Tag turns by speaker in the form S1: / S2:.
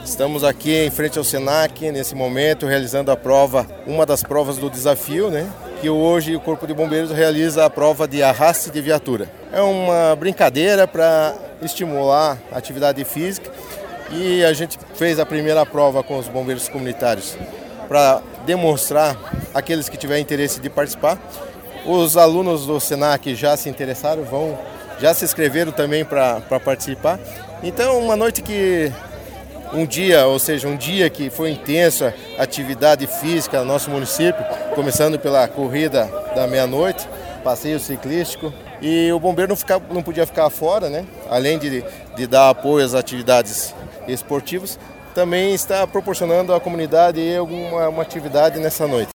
S1: Estamos aqui em frente ao Senac, nesse momento, realizando a prova, uma das provas do desafio, né? Que hoje o Corpo de Bombeiros realiza a prova de arraste de viatura. É uma brincadeira para estimular a atividade física e a gente fez a primeira prova com os bombeiros comunitários para demonstrar aqueles que tiverem interesse de participar. Os alunos do Senac já se interessaram, já se inscreveram também para participar. Então, uma noite que um dia que foi intensa atividade física no nosso município, começando pela corrida da meia-noite, passeio ciclístico, e o bombeiro não podia ficar fora, né? Além de dar apoio às atividades esportivas, também está proporcionando à comunidade uma atividade nessa noite.